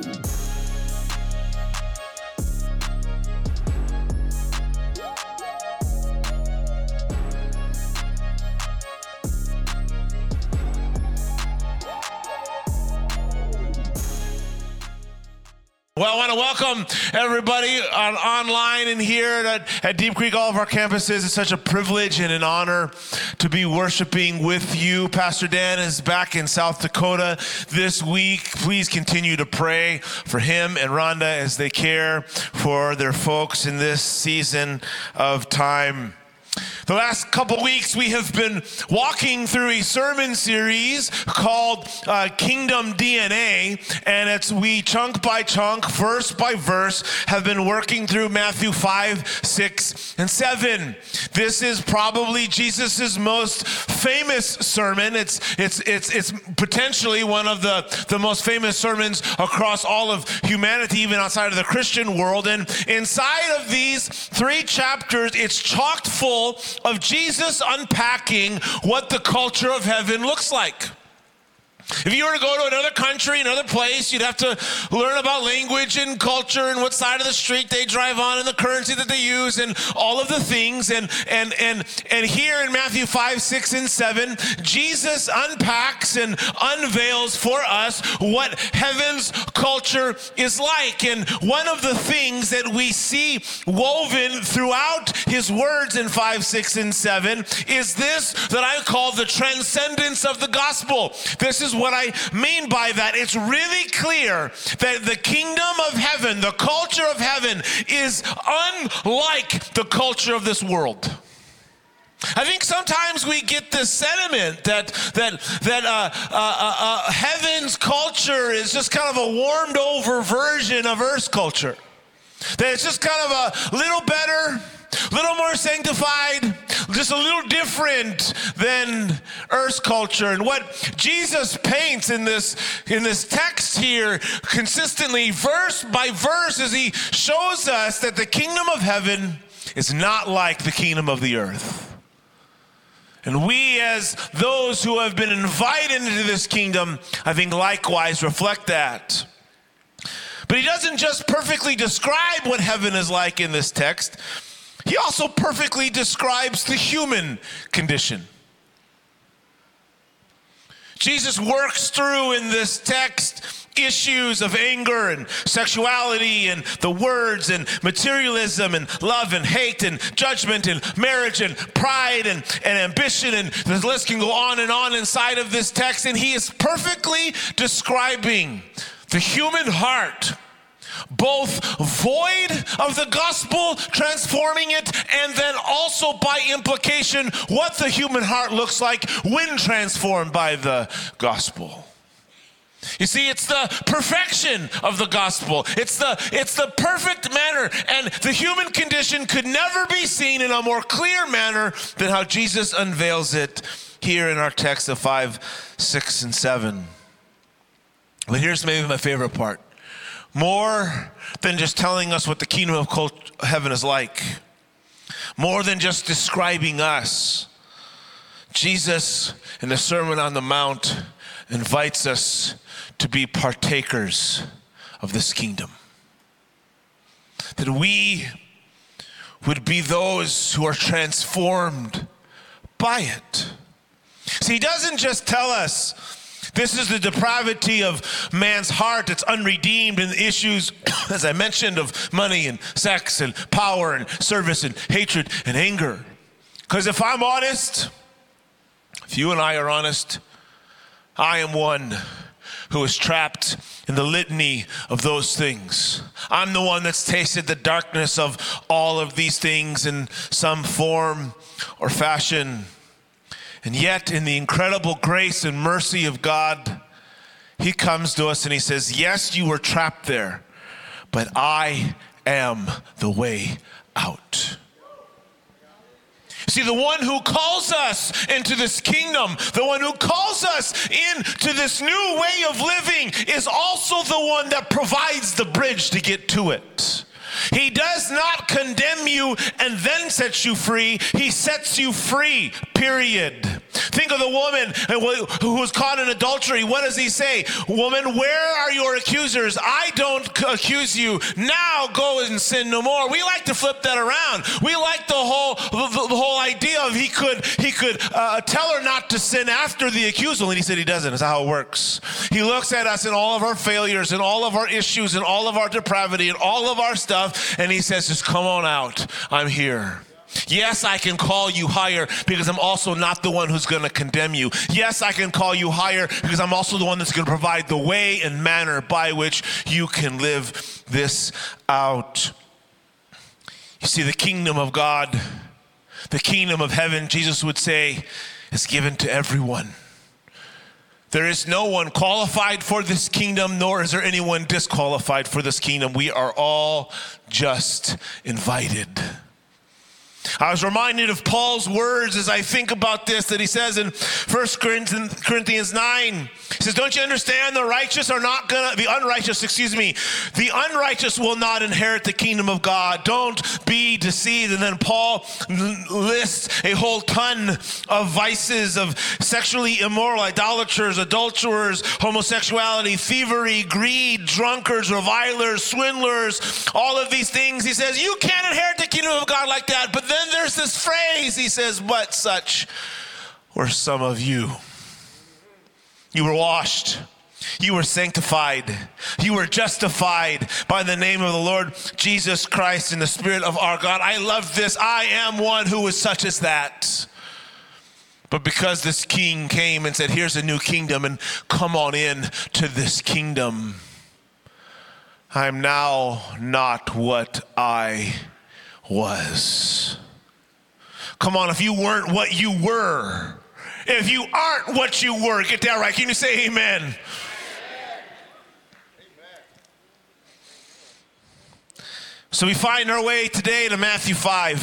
Well, I want to welcome everybody online and here at Deep Creek, all of our campuses. It's such a privilege and an honor to be worshiping with you. Pastor Dan is back in South Dakota this week. Please continue to pray for him and Rhonda as they care for their folks in this season of time. The last couple weeks, we have been walking through a sermon series called Kingdom DNA, and we chunk by chunk, verse by verse, have been working through Matthew 5, 6, and 7. This is probably Jesus's most famous sermon. It's potentially one of the most famous sermons across all of humanity, even outside of the Christian world. And inside of these 3 chapters, it's chocked full of Jesus unpacking what the culture of heaven looks like. If you were to go to another country, another place, you'd have to learn about language and culture and what side of the street they drive on and the currency that they use and all of the things. And here in Matthew 5, 6, and 7, Jesus unpacks and unveils for us what heaven's culture is like. And one of the things that we see woven throughout his words in 5, 6, and 7 is this that I call the transcendence of the gospel. This is what I mean by that. It's really clear that the kingdom of heaven, the culture of heaven, is unlike the culture of this world. I think sometimes we get this sentiment that heaven's culture is just kind of a warmed over version of earth's culture. That it's just kind of a little better, a little more sanctified, just a little different than earth's culture. And what Jesus paints in this text here consistently, verse by verse, is he shows us that the kingdom of heaven is not like the kingdom of the earth. And we, as those who have been invited into this kingdom, I think likewise reflect that. But he doesn't just perfectly describe what heaven is like in this text. He also perfectly describes the human condition. Jesus works through in this text issues of anger and sexuality and the words and materialism and love and hate and judgment and marriage and pride and ambition, and the list can go on inside of this text. And he is perfectly describing the human heart, both void of the gospel, transforming it, and then also by implication, what the human heart looks like when transformed by the gospel. You see, it's the perfection of the gospel. It's the perfect manner, and the human condition could never be seen in a more clear manner than how Jesus unveils it here in our text of 5, 6, and 7. But here's maybe my favorite part. More than just telling us what the kingdom of heaven is like, more than just describing us, Jesus in the Sermon on the Mount invites us to be partakers of this kingdom. That we would be those who are transformed by it. See, he doesn't just tell us this is the depravity of man's heart that's unredeemed, and the issues, as I mentioned, of money and sex and power and service and hatred and anger. Because if I'm honest, if you and I are honest, I am one who is trapped in the litany of those things. I'm the one that's tasted the darkness of all of these things in some form or fashion. And yet, in the incredible grace and mercy of God, he comes to us and he says, yes, you were trapped there, but I am the way out. See, the one who calls us into this kingdom, the one who calls us into this new way of living, is also the one that provides the bridge to get to it. He does not condemn you and then sets you free. He sets you free, period. Think of the woman who was caught in adultery. What does he say? Woman, where are your accusers? I don't accuse you. Now go and sin no more. We like to flip that around. We like the whole idea of he could tell her not to sin after the accusal, and he said he doesn't. That's how it works. He looks at us and all of our failures and all of our issues and all of our depravity and all of our stuff, and he says, just come on out. I'm here. Yes, I can call you higher because I'm also not the one who's going to condemn you. Yes, I can call you higher because I'm also the one that's going to provide the way and manner by which you can live this out. You see, the kingdom of God, the kingdom of heaven, Jesus would say, is given to everyone. There is no one qualified for this kingdom, nor is there anyone disqualified for this kingdom. We are all just invited. I was reminded of Paul's words as I think about this, that he says in 1 Corinthians 9, he says, don't you understand the unrighteous will not inherit the kingdom of God. Don't be deceived. And then Paul lists a whole ton of vices of sexually immoral, idolaters, adulterers, homosexuality, thievery, greed, drunkards, revilers, swindlers, all of these things. He says, you can't inherit the kingdom of God like that. But then there's this phrase, he says, but such were some of you. You were washed, you were sanctified, you were justified by the name of the Lord Jesus Christ in the Spirit of our God. I love this. I am one who is such as that. But because this king came and said, here's a new kingdom and come on in to this kingdom, I'm now not what I was. Come on, if you weren't what you were, if you aren't what you were, get that right. Can you say amen? Amen. So we find our way today to Matthew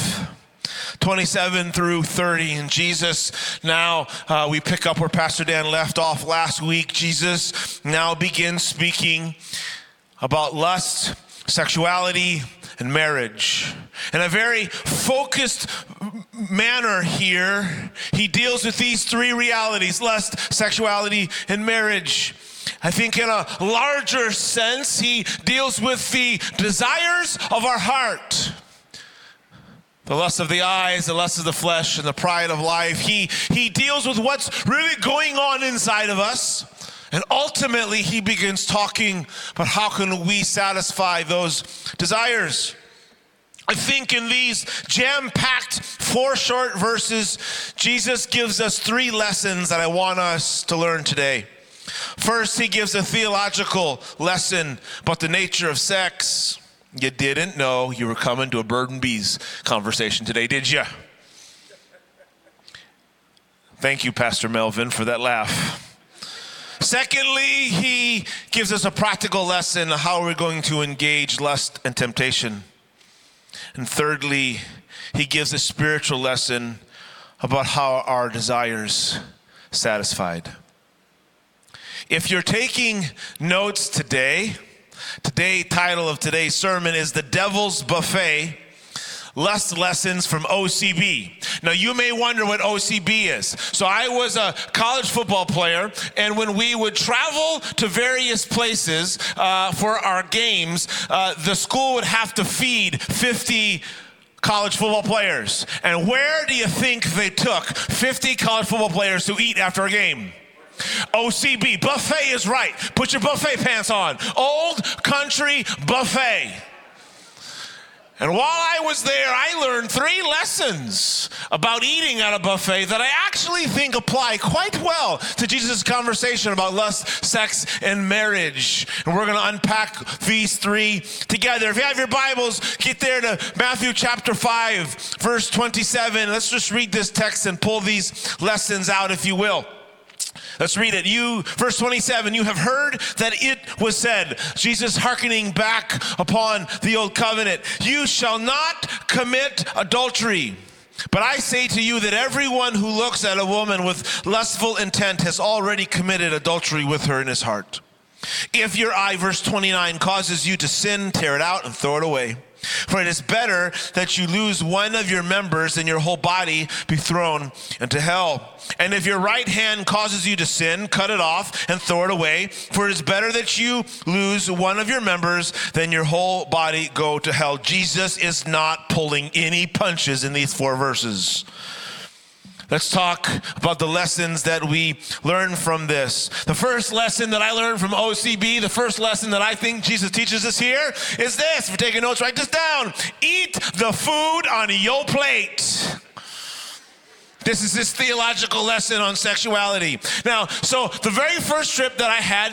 5:27 through 30. And Jesus, now we pick up where Pastor Dan left off last week. Jesus now begins speaking about lust, sexuality, and marriage. In a very focused manner here, he deals with these three realities: lust, sexuality, and marriage. I think in a larger sense, he deals with the desires of our heart. The lust of the eyes, the lust of the flesh, and the pride of life. He deals with what's really going on inside of us. And ultimately, he begins talking about how can we satisfy those desires. I think in these jam-packed 4 short verses, Jesus gives us 3 lessons that I want us to learn today. First, he gives a theological lesson about the nature of sex. You didn't know you were coming to a bird and bees conversation today, did you? Thank you, Pastor Melvin, for that laugh. Secondly, he gives us a practical lesson on how we're going to engage lust and temptation. And thirdly, he gives a spiritual lesson about how our desires satisfied. If you're taking notes today, title of today's sermon is The Devil's Buffet, Lust Lessons from OCB. Now, you may wonder what OCB is. So I was a college football player, and when we would travel to various places for our games, the school would have to feed 50 college football players. And where do you think they took 50 college football players to eat after a game? OCB. Buffet is right. Put your buffet pants on. Old Country Buffet. And while I was there, I learned 3 lessons about eating at a buffet that I actually think apply quite well to Jesus' conversation about lust, sex, and marriage. And we're going to unpack these 3 together. If you have your Bibles, get there to Matthew chapter 5, verse 27. Let's just read this text and pull these lessons out, if you will. Let's read it. Verse 27, you have heard that it was said, Jesus hearkening back upon the old covenant, you shall not commit adultery. But I say to you that everyone who looks at a woman with lustful intent has already committed adultery with her in his heart. If your eye, verse 29, causes you to sin, tear it out and throw it away. For it is better that you lose one of your members than your whole body be thrown into hell. And if your right hand causes you to sin, cut it off and throw it away. For it is better that you lose one of your members than your whole body go to hell. Jesus is not pulling any punches in these 4 verses. Let's talk about the lessons that we learn from this. The first lesson that I learned from OCB, the first lesson that I think Jesus teaches us here is this. If you're taking notes, write this down. Eat the food on your plate. This is his theological lesson on sexuality. Now, so the very first trip that I had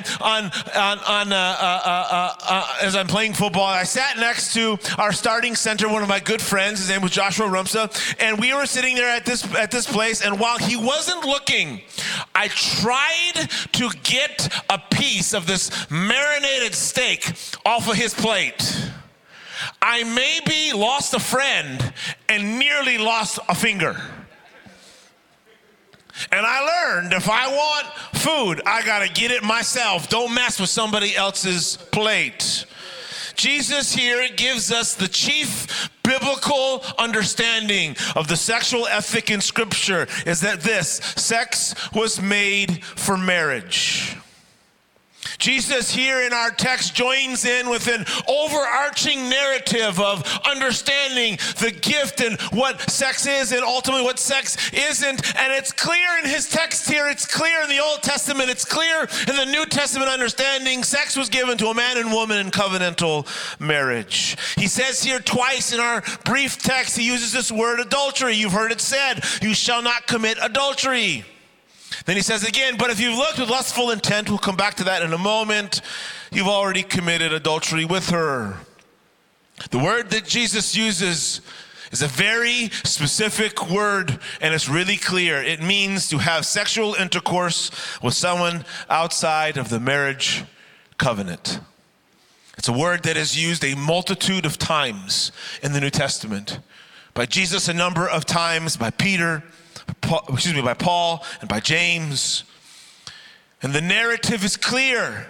as I'm playing football, I sat next to our starting center, one of my good friends. His name was Joshua Rumsa, and we were sitting there at this place. And while he wasn't looking, I tried to get a piece of this marinated steak off of his plate. I maybe lost a friend and nearly lost a finger. And I learned if I want food, I got to get it myself. Don't mess with somebody else's plate. Jesus here gives us the chief biblical understanding of the sexual ethic in Scripture is that this, sex was made for marriage. Jesus here in our text joins in with an overarching narrative of understanding the gift and what sex is and ultimately what sex isn't. And it's clear in his text here, it's clear in the Old Testament, it's clear in the New Testament understanding. Sex was given to a man and woman in covenantal marriage. He says here twice in our brief text, he uses this word adultery. You've heard it said, you shall not commit adultery. Then he says again, but if you've looked with lustful intent, we'll come back to that in a moment, you've already committed adultery with her. The word that Jesus uses is a very specific word, and it's really clear. It means to have sexual intercourse with someone outside of the marriage covenant. It's a word that is used a multitude of times in the New Testament. By Jesus a number of times, by Paul and by James. And the narrative is clear.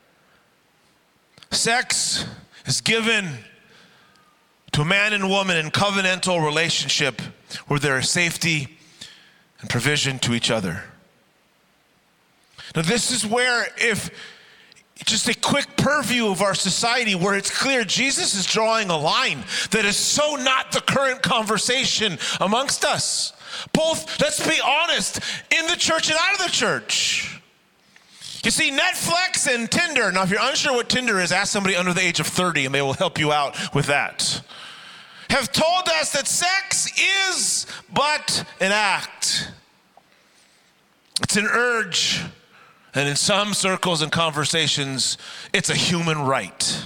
Sex is given to a man and woman in covenantal relationship where there is safety and provision to each other. Now this is where, if just a quick purview of our society where it's clear Jesus is drawing a line that is so not the current conversation amongst us. Both, let's be honest, in the church and out of the church. You see, Netflix and Tinder. Now, if you're unsure what Tinder is, ask somebody under the age of 30 and they will help you out with that. Have told us that sex is but an act. It's an urge. And in some circles and conversations, it's a human right.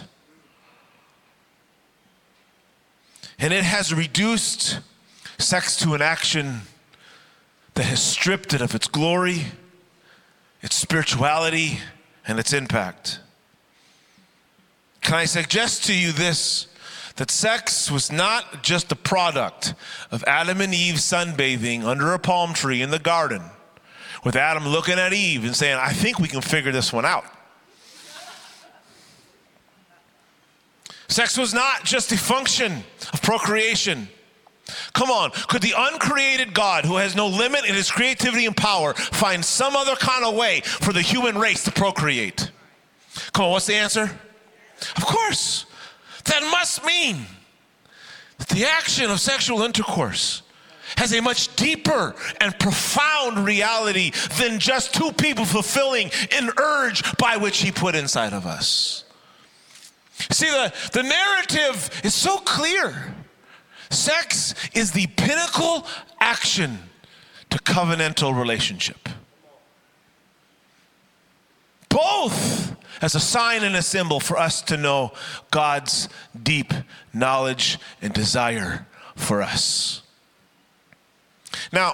And it has reduced sex to an action that has stripped it of its glory, its spirituality, and its impact. Can I suggest to you this, that sex was not just a product of Adam and Eve sunbathing under a palm tree in the garden, with Adam looking at Eve and saying, I think we can figure this one out. Sex was not just a function of procreation. Come on, could the uncreated God, who has no limit in his creativity and power, find some other kind of way for the human race to procreate? Come on, what's the answer? Of course. That must mean that the action of sexual intercourse has a much deeper and profound reality than just two people fulfilling an urge by which he put inside of us. See, the narrative is so clear. Sex is the pinnacle action to covenantal relationship. Both as a sign and a symbol for us to know God's deep knowledge and desire for us. Now,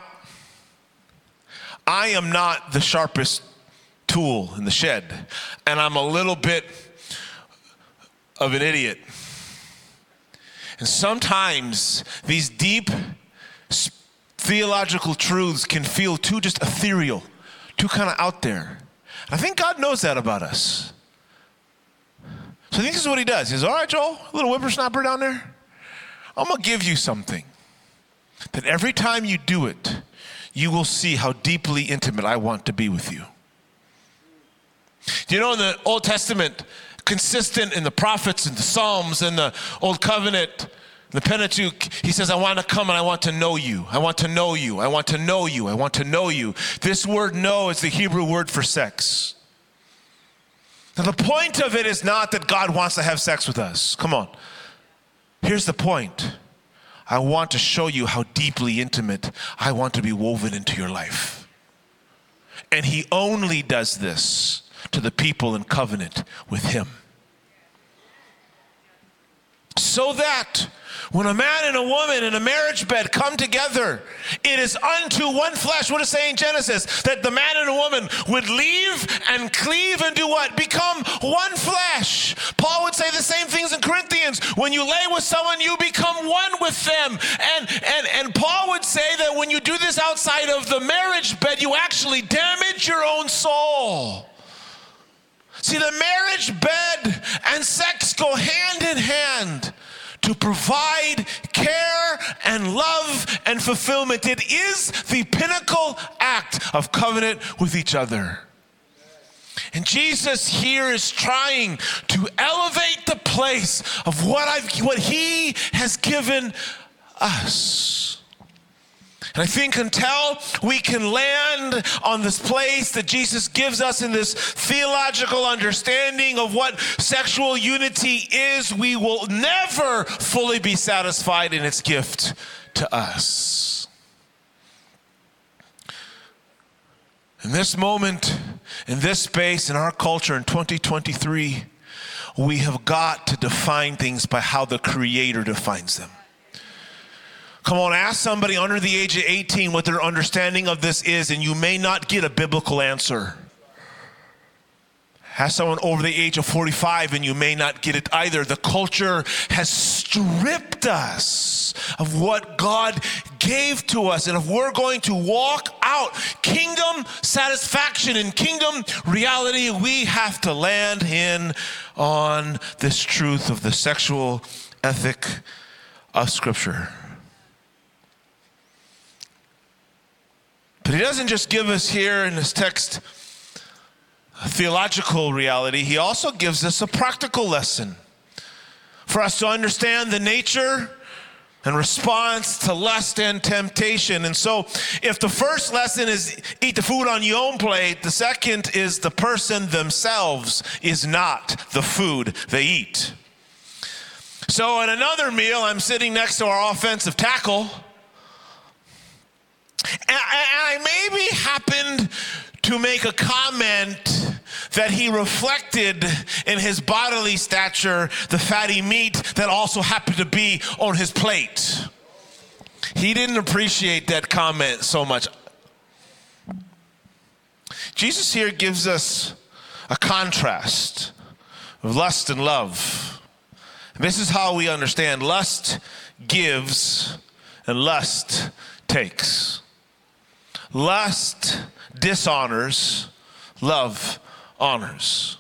I am not the sharpest tool in the shed, and I'm a little bit of an idiot. And sometimes these deep theological truths can feel too just ethereal, too kind of out there. I think God knows that about us. So I think this is what he does. He says, all right, Joel, little whippersnapper down there, I'm going to give you something that every time you do it, you will see how deeply intimate I want to be with you. You know, in the Old Testament, consistent in the prophets and the Psalms and the Old Covenant, the Pentateuch, he says, I want to come and I want to know you. I want to know you. I want to know you. I want to know you. This word know is the Hebrew word for sex. Now, the point of it is not that God wants to have sex with us. Come on. Here's the point. I want to show you how deeply intimate I want to be woven into your life. And he only does this to the people in covenant with him. So that when a man and a woman in a marriage bed come together, it is unto one flesh. What does it say in Genesis? That the man and a woman would leave and cleave and do what? Become one flesh. Paul would say the same things in Corinthians. When you lay with someone, you become one with them. And Paul would say that when you do this outside of the marriage bed, you actually damage your own soul. See, the marriage bed and sex go hand in hand to provide care and love and fulfillment. It is the pinnacle act of covenant with each other. And Jesus here is trying to elevate the place of what he has given us. And I think until we can land on this place that Jesus gives us in this theological understanding of what sexual unity is, we will never fully be satisfied in its gift to us. In this moment, in this space, in our culture in 2023, we have got to define things by how the Creator defines them. Come on, ask somebody under the age of 18 what their understanding of this is, and you may not get a biblical answer. Ask someone over the age of 45, and you may not get it either. The culture has stripped us of what God gave to us, and if we're going to walk out kingdom satisfaction and kingdom reality, we have to land in on this truth of the sexual ethic of Scripture. But he doesn't just give us here in this text a theological reality. He also gives us a practical lesson for us to understand the nature and response to lust and temptation. And so if the first lesson is eat the food on your own plate, the second is the person themselves is not the food they eat. So at another meal, I'm sitting next to our offensive tackle, and I maybe happened to make a comment that he reflected in his bodily stature, the fatty meat that also happened to be on his plate. He didn't appreciate that comment so much. Jesus here gives us a contrast of lust and love. This is how we understand lust gives and lust takes. Lust dishonors, love honors.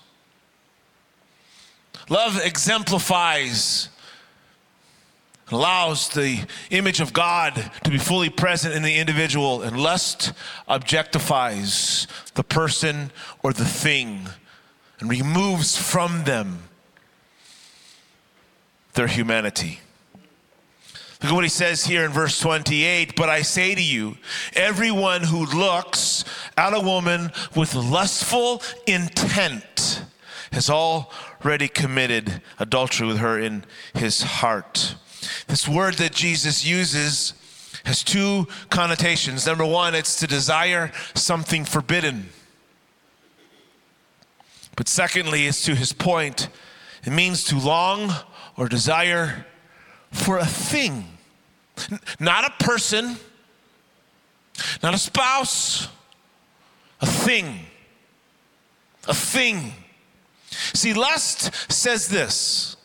Love exemplifies, allows the image of God to be fully present in the individual, and lust objectifies the person or the thing and removes from them their humanity. Look at what he says here in verse 28. But I say to you, everyone who looks at a woman with lustful intent has already committed adultery with her in his heart. This word that Jesus uses has two connotations. Number one, it's to desire something forbidden. But secondly, it's to his point. It means to long or desire for a thing. Not a person, not a spouse, a thing. A thing. See, lust says this: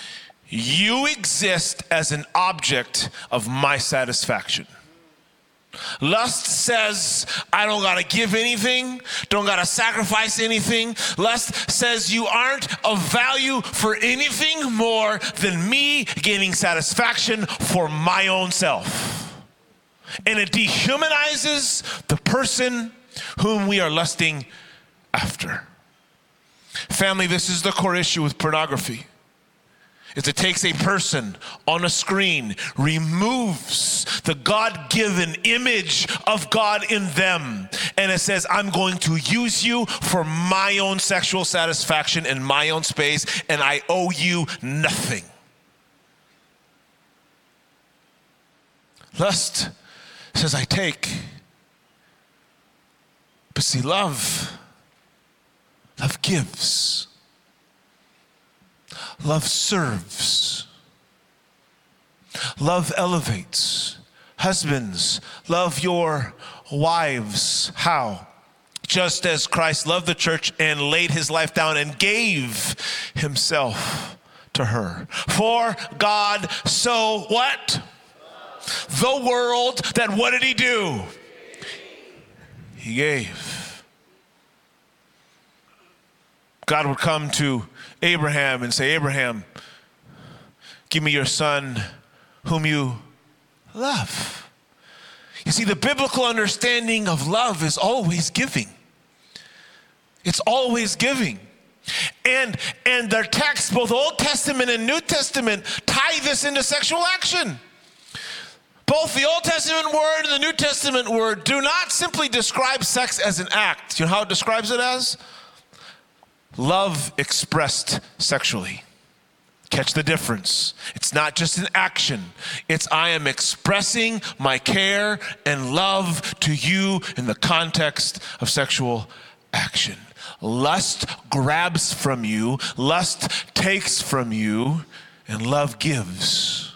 you exist as an object of my satisfaction. Lust says, I don't got to give anything, don't got to sacrifice anything. Lust says you aren't of value for anything more than me gaining satisfaction for my own self. And it dehumanizes the person whom we are lusting after. Family, this is the core issue with pornography. Is it takes a person on a screen, removes the God-given image of God in them, and it says, I'm going to use you for my own sexual satisfaction in my own space, and I owe you nothing. Lust says, I take. But see, love gives. Love serves. Love elevates. Husbands, love your wives. How? Just as Christ loved the church and laid his life down and gave himself to her. For God so what? The world that what did he do? He gave. God would come to Abraham and say, Abraham, give me your son whom you love. You see, the biblical understanding of love is always giving. It's always giving. And their texts, both Old Testament and New Testament, tie this into sexual action. Both the Old Testament word and the New Testament word do not simply describe sex as an act. You know how it describes it as? Love expressed sexually. Catch the difference. It's not just an action. It's I am expressing my care and love to you in the context of sexual action. Lust grabs from you, lust takes from you, and love gives.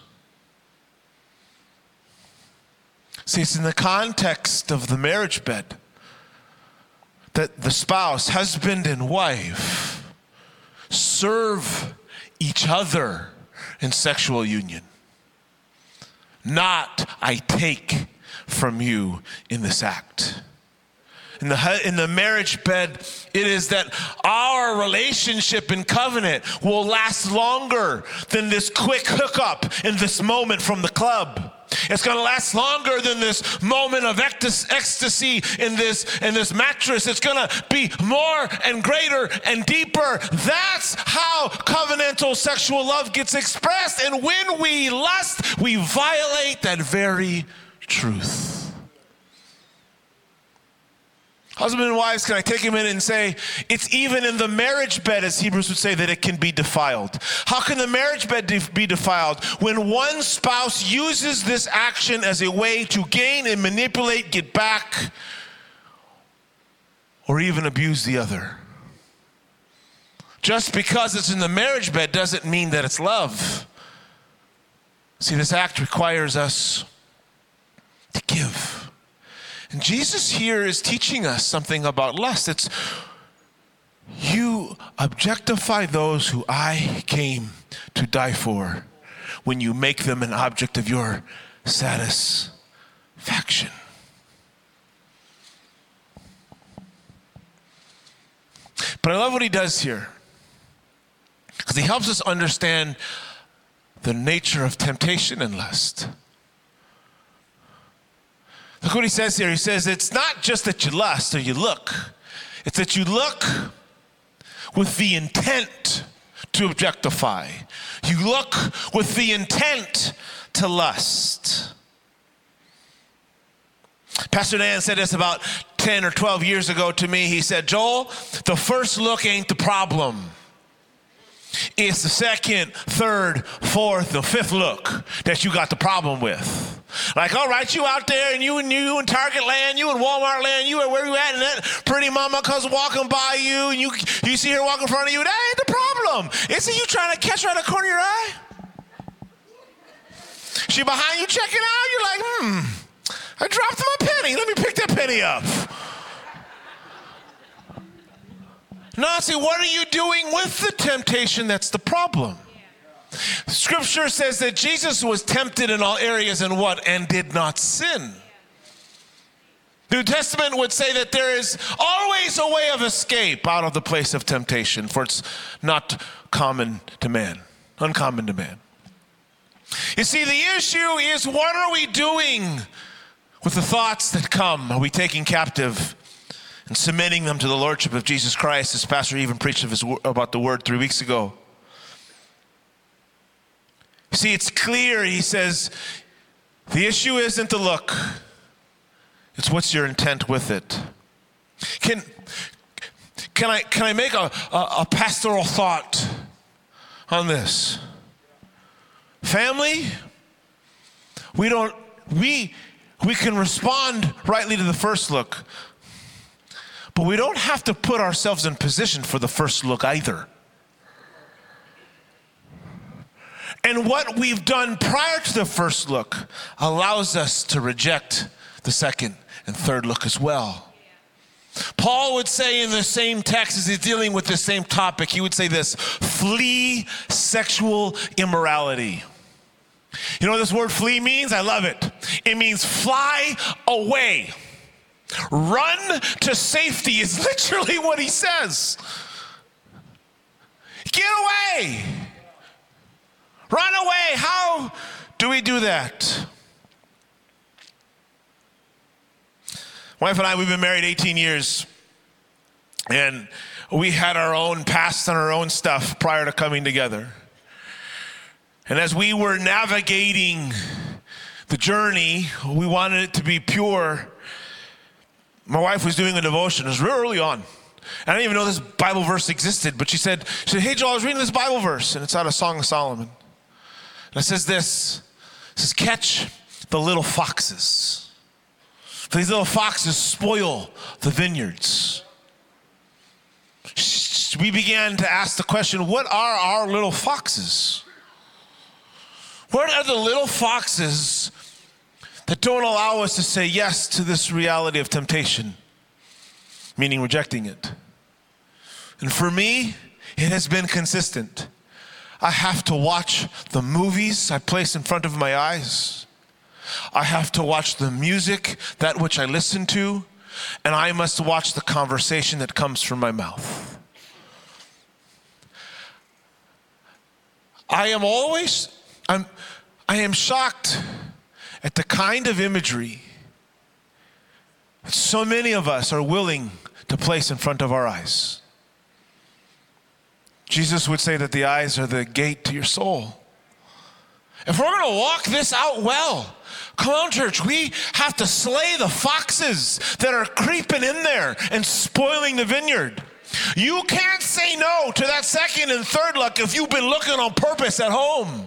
See, it's in the context of the marriage bed that the spouse, husband and wife, serve each other in sexual union. Not, I take from you in this act. In the marriage bed, it is that our relationship and covenant will last longer than this quick hookup in this moment from the club. It's going to last longer than this moment of ecstasy in this mattress. It's going to be more and greater and deeper. That's how covenantal sexual love gets expressed. And when we lust, we violate that very truth. Husband and wives, can I take a minute and say, it's even in the marriage bed, as Hebrews would say, that it can be defiled. How can the marriage bed be defiled? When one spouse uses this action as a way to gain and manipulate, get back, or even abuse the other. Just because it's in the marriage bed doesn't mean that it's love. See, this act requires us to give. And Jesus here is teaching us something about lust. It's you objectify those who I came to die for when you make them an object of your satisfaction. But I love what he does here, because he helps us understand the nature of temptation and lust. Look what he says here. He says it's not just that you lust or you look. It's that you look with the intent to objectify. You look with the intent to lust. Pastor Dan said this about 10 or 12 years ago to me. He said, Joel, the first look ain't the problem. It's the second, third, fourth, and fifth look that you got the problem with. Like, all right, you out there, and you in Target land, you in Walmart land, you where you at, and that pretty mama comes walking by you, and you see her walking in front of you. That ain't the problem. Isn't you trying to catch her out of the corner of your eye? She behind you checking out. You're like, I dropped my penny. Let me pick that penny up. No, see, what are you doing with the temptation? That's the problem. Scripture says that Jesus was tempted in all areas and what? And did not sin. The New Testament would say that there is always a way of escape out of the place of temptation, for it's not common to man, uncommon to man. You see, the issue is, what are we doing with the thoughts that come? Are we taking captive and submitting them to the Lordship of Jesus Christ, as Pastor even preached about the Word 3 weeks ago? See, it's clear, he says, the issue isn't the look. It's what's your intent with it. Can I make a pastoral thought on this? Family, we can respond rightly to the first look, but we don't have to put ourselves in position for the first look either. And what we've done prior to the first look allows us to reject the second and third look as well. Paul would say in the same text, as he's dealing with the same topic, he would say this: flee sexual immorality. You know what this word flee means? I love it. It means fly away. Run to safety is literally what he says. Get away. Run away. How do we do that? My wife and I, we've been married 18 years, and we had our own past and our own stuff prior to coming together. And as we were navigating the journey, we wanted it to be pure. My wife was doing a devotion. It was real early on. I didn't even know this Bible verse existed, but she said, hey, Joel, I was reading this Bible verse, and it's out of Song of Solomon. And it says this, it says, catch the little foxes. For these little foxes spoil the vineyards. We began to ask the question, what are our little foxes? What are the little foxes that don't allow us to say yes to this reality of temptation, meaning rejecting it? And for me, it has been consistent. I have to watch the movies I place in front of my eyes. I have to watch the music, that which I listen to, and I must watch the conversation that comes from my mouth. I am shocked at the kind of imagery that so many of us are willing to place in front of our eyes. Jesus would say that the eyes are the gate to your soul. If we're going to walk this out well, come on, church, we have to slay the foxes that are creeping in there and spoiling the vineyard. You can't say no to that second and third look if you've been looking on purpose at home.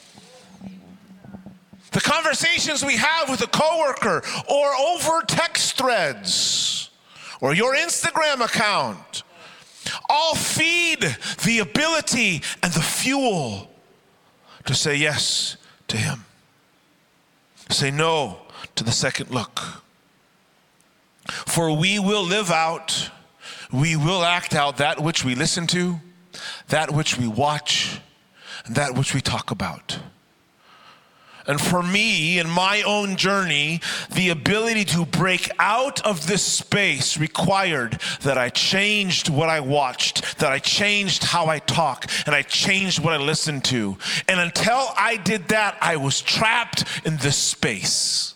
The conversations we have with a coworker or over text threads or your Instagram account all feed the ability and the fuel to say yes to him. Say no to the second look. For we will live out, we will act out that which we listen to, that which we watch, and that which we talk about. And for me, in my own journey, the ability to break out of this space required that I changed what I watched, that I changed how I talk, and I changed what I listened to. And until I did that, I was trapped in this space.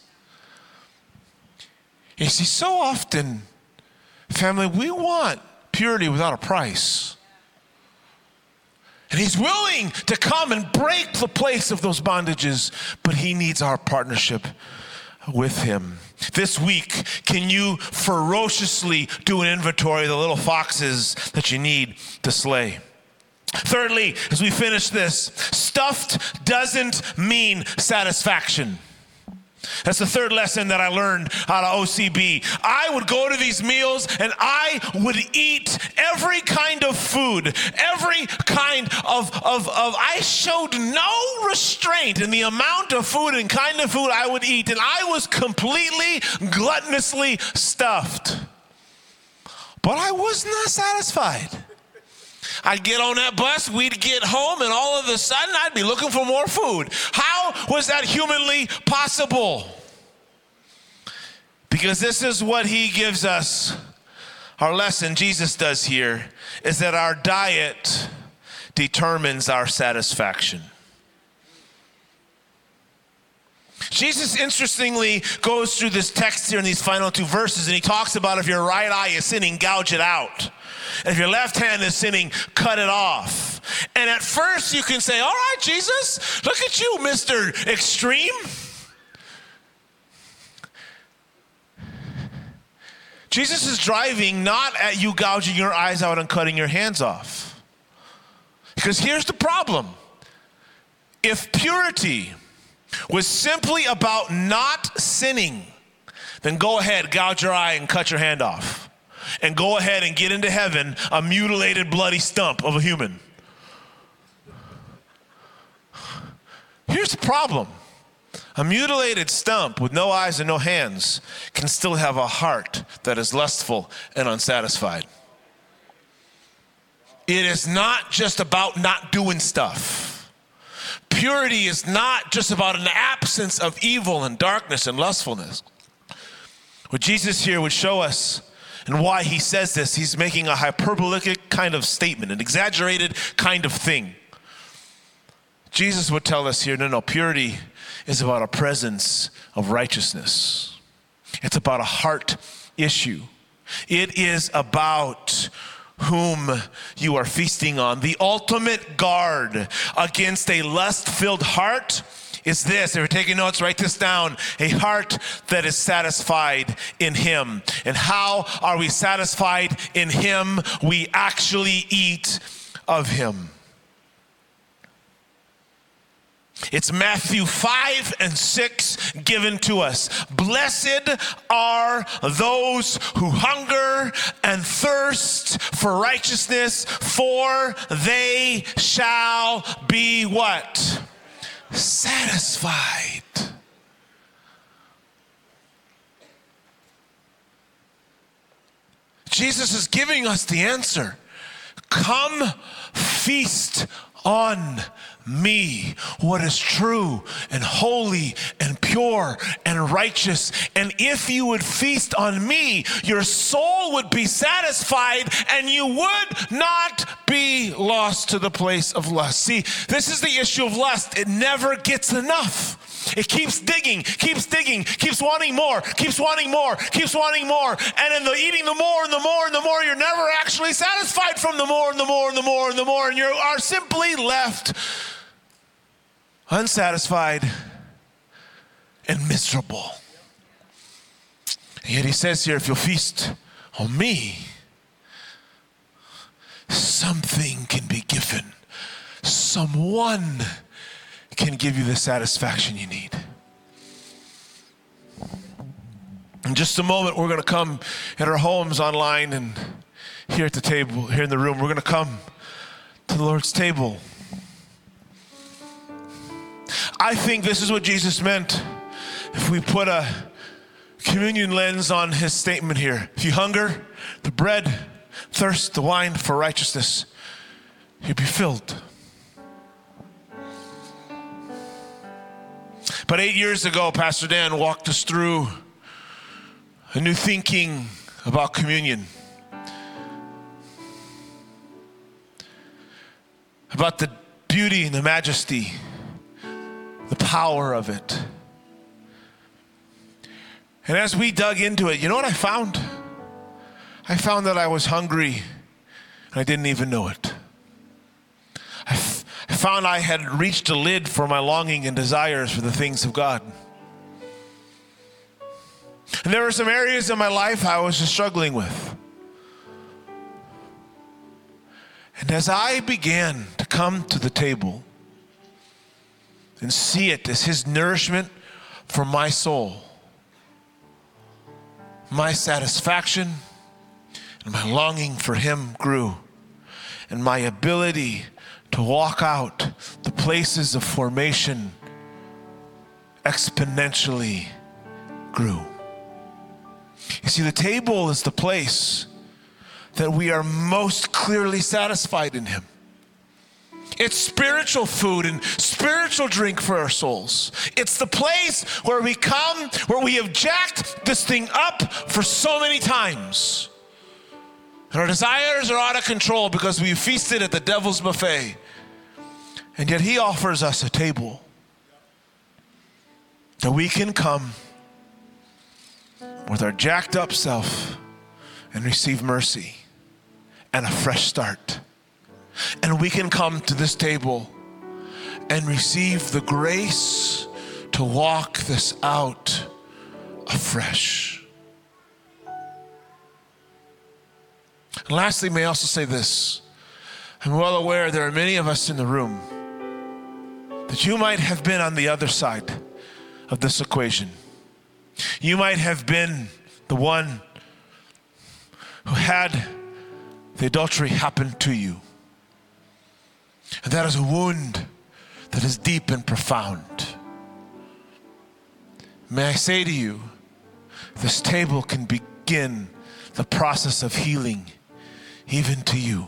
You see, so often, family, we want purity without a price. And he's willing to come and break the place of those bondages, but he needs our partnership with him. This week, can you ferociously do an inventory of the little foxes that you need to slay? Thirdly, as we finish this, stuffed doesn't mean satisfaction. That's the third lesson that I learned out of OCB. I would go to these meals and I would eat every kind of food, every kind of I showed no restraint in the amount of food and kind of food I would eat, and I was completely gluttonously stuffed. But I was not satisfied. I'd get on that bus, we'd get home, and all of a sudden I'd be looking for more food. How was that humanly possible? Because this is what he gives us. Our lesson, Jesus does here, is that our diet determines our satisfaction. Jesus interestingly goes through this text here in these final two verses, and he talks about if your right eye is sinning, gouge it out. And if your left hand is sinning, cut it off. And at first you can say, all right, Jesus, look at you, Mr. Extreme. Jesus is driving not at you gouging your eyes out and cutting your hands off. Because here's the problem. If purity was simply about not sinning, then go ahead, gouge your eye and cut your hand off. And go ahead and get into heaven a mutilated, bloody stump of a human. Here's the problem. A mutilated stump with no eyes and no hands can still have a heart that is lustful and unsatisfied. It is not just about not doing stuff. Purity is not just about an absence of evil and darkness and lustfulness. What Jesus here would show us, and why he says this, he's making a hyperbolic kind of statement, an exaggerated kind of thing. Jesus would tell us here, no, purity is about a presence of righteousness. It's about a heart issue. It is about whom you are feasting on. The ultimate guard against a lust-filled heart is this. If you're taking notes, write this down. A heart that is satisfied in him. And how are we satisfied in him? We actually eat of him. It's Matthew 5 and 6 given to us. Blessed are those who hunger and thirst for righteousness, for they shall be what? Satisfied. Jesus is giving us the answer. Come feast on me, what is true and holy and pure and righteous. And if you would feast on me, your soul would be satisfied and you would not be lost to the place of lust. See, this is the issue of lust. It never gets enough. It keeps digging, keeps wanting more, keeps wanting more. And in the eating the more and the more and the more, you're never actually satisfied from the more and the more and the more and the more. And you are simply left unsatisfied and miserable. And yet he says here, if you'll feast on me, something can be given. Someone can give you the satisfaction you need. In just a moment, we're going to come at our homes, online, and here at the table, here in the room. We're going to come to the Lord's table. I think this is what Jesus meant if we put a communion lens on his statement here. If you hunger, the bread, thirst, the wine for righteousness, you'll be filled. But 8 years ago, Pastor Dan walked us through a new thinking about communion. About the beauty and the majesty, the power of it. And as we dug into it, you know what I found? I found that I was hungry and I didn't even know it. I found I had reached a lid for my longing and desires for the things of God. And there were some areas in my life I was just struggling with. And as I began to come to the table and see it as his nourishment for my soul, my satisfaction and my longing for him grew, and my ability to walk out the places of formation exponentially grew. You see, the table is the place that we are most clearly satisfied in him. It's spiritual food and spiritual drink for our souls. It's the place where we come, where we have jacked this thing up for so many times. And our desires are out of control because we feasted at the devil's buffet. And yet he offers us a table that we can come with our jacked up self and receive mercy and a fresh start. And we can come to this table and receive the grace to walk this out afresh. And lastly, may I also say this. I'm well aware there are many of us in the room that you might have been on the other side of this equation. You might have been the one who had the adultery happen to you. And that is a wound that is deep and profound. May I say to you, this table can begin the process of healing even to you.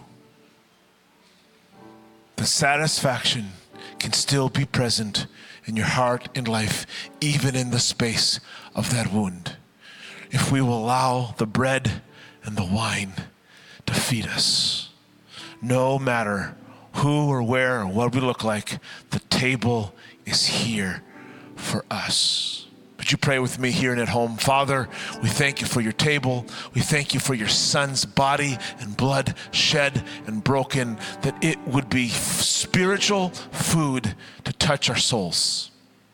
The satisfaction can still be present in your heart and life, even in the space of that wound, if we will allow the bread and the wine to feed us. No matter who or where or what we look like, the table is here for us. Would you pray with me here and at home? Father, we thank you for your table. We thank you for your son's body and blood shed and broken, that it would be spiritual food to touch our souls.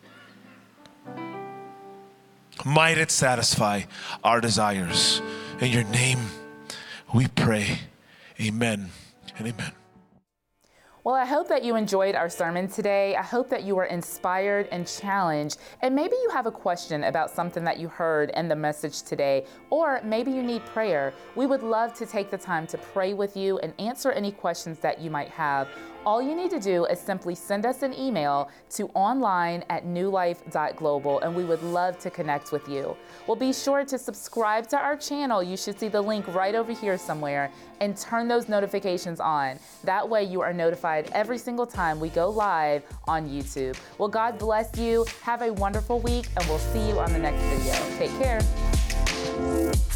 Might it satisfy our desires. In your name we pray. Amen and amen. Well, I hope that you enjoyed our sermon today. I hope that you were inspired and challenged. And maybe you have a question about something that you heard in the message today, or maybe you need prayer. We would love to take the time to pray with you and answer any questions that you might have. All you need to do is simply send us an email to online@newlife.global, and we would love to connect with you. Well, be sure to subscribe to our channel. You should see the link right over here somewhere, and turn those notifications on. That way you are notified every single time we go live on YouTube. Well, God bless you. Have a wonderful week, and we'll see you on the next video. Take care.